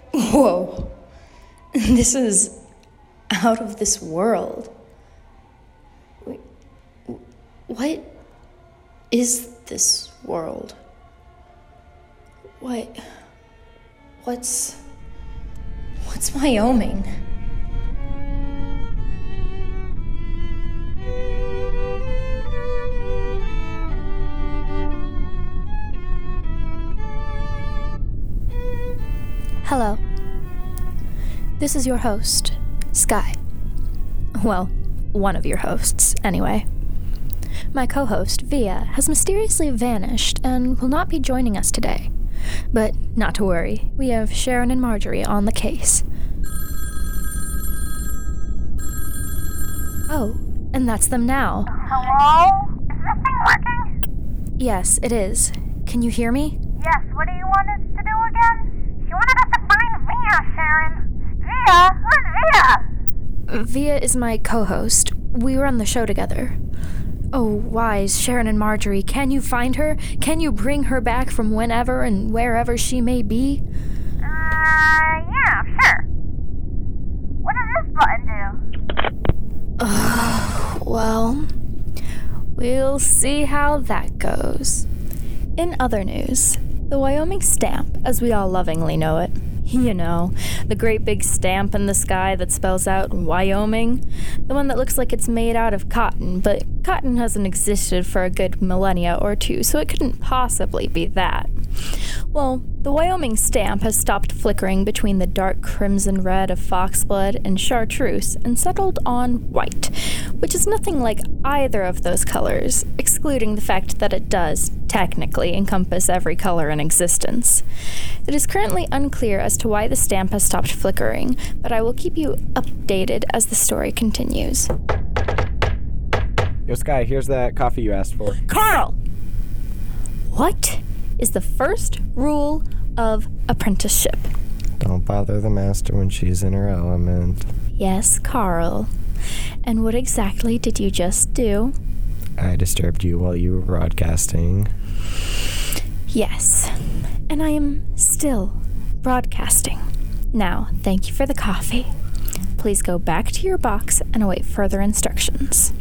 Whoa. This is out of this world. Wait, what is this world? What's Wyoming? Hello. This is your host, Sky. Well, one of your hosts, anyway. My co-host, Via, has mysteriously vanished and will not be joining us today. But not to worry, we have Sharon and Marjorie on the case. Oh, and that's them now. Hello? Is this thing working? Yes, it is. Can you hear me? Yes, what do you want us to do again? She wanted us to find Via, Sharon. Via? Who's Via? Via is my co-host. We run the show together. Oh, Wise, Sharon and Marjorie, can you find her? Can you bring her back from whenever and wherever she may be? Yeah, sure. What does this button do? Well, we'll see how that goes. In other news, the Wyoming stamp, as we all lovingly know it. You know, the great big stamp in the sky that spells out Wyoming. The one that looks like it's made out of cotton, but cotton hasn't existed for a good millennia or two, so it couldn't possibly be that. Well, the Wyoming stamp has stopped flickering between the dark crimson red of foxblood and chartreuse and settled on white, which is nothing like either of those colors, excluding the fact that it does technically encompass every color in existence. It is currently unclear as to why the stamp has stopped flickering, but I will keep you updated as the story continues. Yo, Sky, here's that coffee you asked for. Carl! What is the first rule of apprenticeship? Don't bother the master when she's in her element. Yes, Carl. And what exactly did you just do? I disturbed you while you were broadcasting. Yes, and I am still broadcasting. Now, thank you for the coffee. Please go back to your box and await further instructions.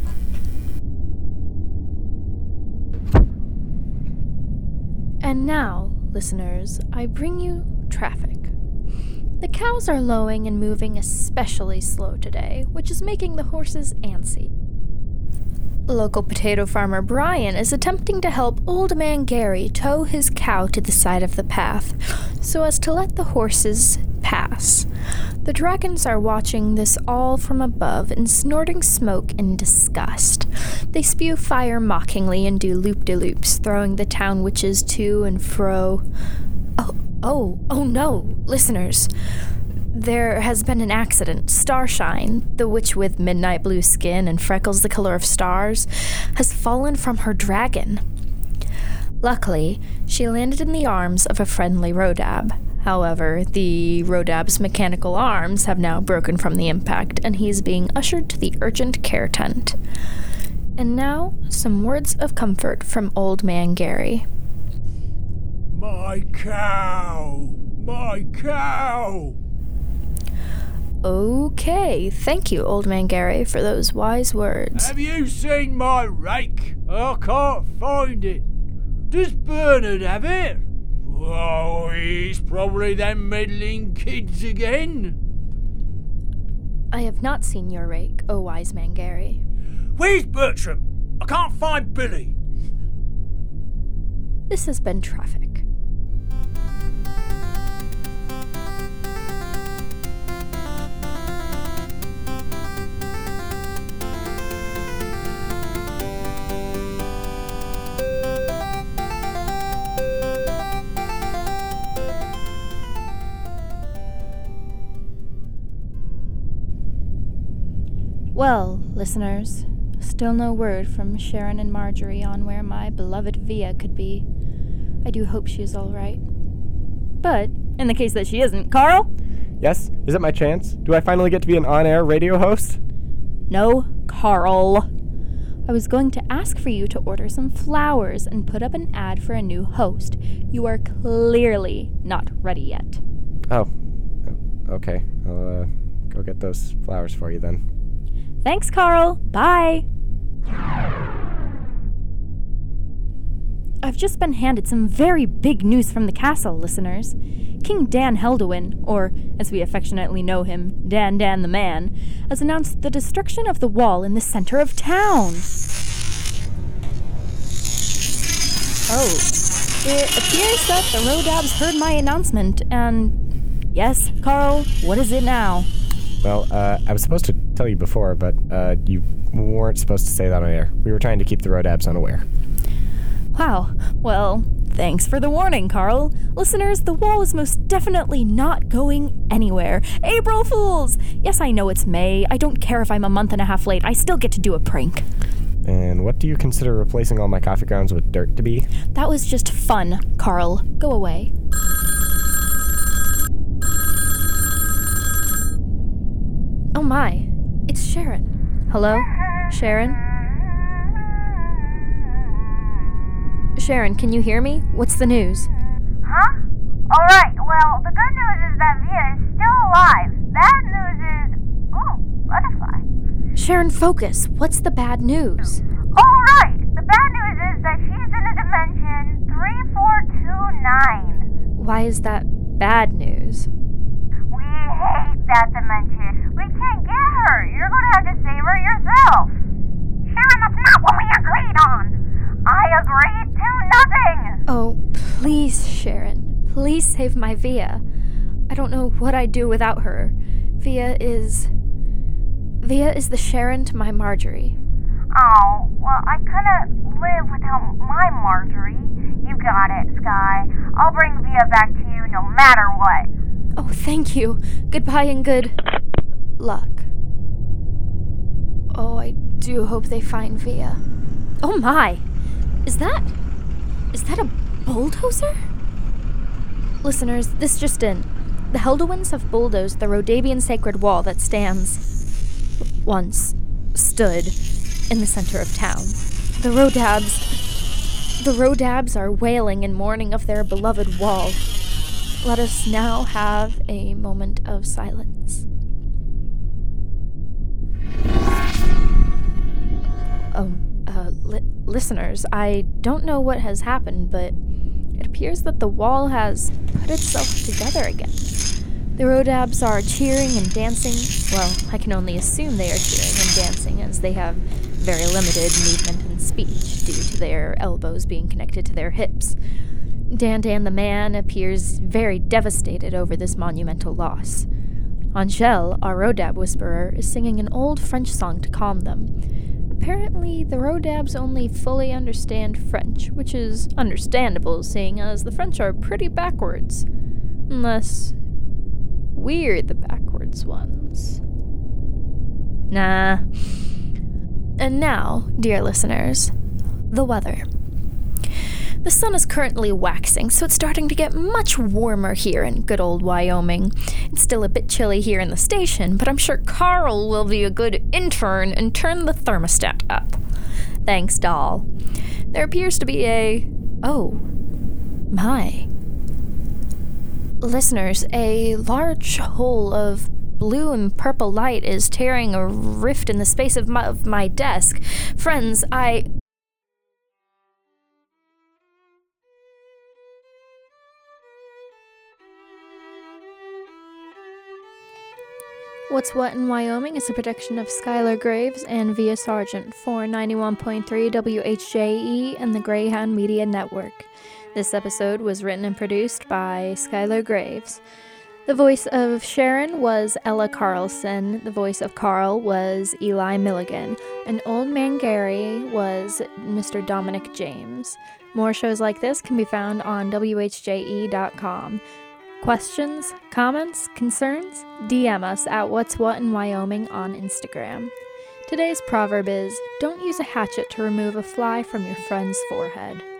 And now, listeners, I bring you traffic. The cows are lowing and moving especially slow today, which is making the horses antsy. Local potato farmer Brian is attempting to help Old Man Gary tow his cow to the side of the path so as to let the horses pass. The dragons are watching this all from above and snorting smoke in disgust. They spew fire mockingly and do loop-de-loops, throwing the town witches to and fro. Oh no, listeners. There has been an accident. Starshine, the witch with midnight blue skin and freckles the color of stars, has fallen from her dragon. Luckily, she landed in the arms of a friendly Rodab. However, the Rodab's mechanical arms have now broken from the impact, and he's being ushered to the urgent care tent. And now, some words of comfort from Old Man Gary. My cow! My cow! Okay, thank you, Old Man Gary, for those wise words. Have you seen my rake? I can't find it. Does Bernard have it? Oh, he's probably them meddling kids again. I have not seen your rake, O wise man Gary. Where's Bertram? I can't find Billy. This has been Traffic. Well, listeners, still no word from Sharon and Marjorie on where my beloved Via could be. I do hope she is all right. But, in the case that she isn't, Carl? Yes? Is it my chance? Do I finally get to be an on-air radio host? No, Carl. I was going to ask for you to order some flowers and put up an ad for a new host. You are clearly not ready yet. Oh, Okay, I'll go get those flowers for you then. Thanks, Carl. Bye. I've just been handed some very big news from the castle, listeners. King Dan Helduin, or as we affectionately know him, Dan the Man, has announced the destruction of the wall in the center of town. Oh, it appears that the Rodabs heard my announcement, and yes, Carl, what is it now? Well, I was supposed to tell you before, but you weren't supposed to say that on air. We were trying to keep the Rodabs unaware. Wow, well, thanks for the warning, Carl. Listeners, the wall is most definitely not going anywhere. April Fools! Yes, I know it's May. I don't care if I'm a month and a half late. I still get to do a prank. And what do you consider replacing all my coffee grounds with dirt to be? That was just fun, Carl. Go away. Oh my, it's Sharon. Hello? Sharon? Sharon, can you hear me? What's the news? Huh? Alright, well, the good news is that Via is still alive. Bad news is... Oh, butterfly. Sharon, focus. What's the bad news? Alright, the bad news is that she's in a dimension 3429. Why is that bad news? We hate that dimension. We can't get her. You're gonna have to save her yourself. Sharon, that's not what we agreed on. I agreed to nothing. Oh, please, Sharon. Please save my Via. I don't know what I'd do without her. Via is the Sharon to my Marjorie. Oh, well, I couldn't live without my Marjorie. You got it, Sky. I'll bring Via back to you no matter what. Oh, thank you. Goodbye and good luck. Oh, I do hope they find Via. Oh my! Is that a bulldozer? Listeners, this just in. The Helduins have bulldozed the Rodabian sacred wall that stood in the center of town. The Rodabs are wailing in mourning of their beloved wall. Let us now have a moment of silence. Listeners, I don't know what has happened, but it appears that the wall has put itself together again. The Rodabs are cheering and dancing. Well, I can only assume they are cheering and dancing, as they have very limited movement and speech due to their elbows being connected to their hips. Dan the Man appears very devastated over this monumental loss. Angèle, our Rodab whisperer, is singing an old French song to calm them. Apparently, the Rodabs only fully understand French, which is understandable, seeing as the French are pretty backwards. Unless we're the backwards ones. Nah. And now, dear listeners, the weather. The sun is currently waxing, so it's starting to get much warmer here in good old Wyoming. It's still a bit chilly here in the station, but I'm sure Carl will be a good intern and turn the thermostat up. Thanks, doll. There appears to be oh, my. Listeners, a large hole of blue and purple light is tearing a rift in the space of my desk. Friends, What's What in Wyoming is a production of Skylar Graves and Via Sargent for 91.3 WHJE and the Greyhound Media Network. This episode was written and produced by Skylar Graves. The voice of Sharon was Ella Carlson. The voice of Carl was Eli Milligan. And Old Man Gary was Mr. Dominic James. More shows like this can be found on WHJE.com. Questions, comments, concerns? DM us at What's What in Wyoming on Instagram. Today's proverb is, don't use a hatchet to remove a fly from your friend's forehead.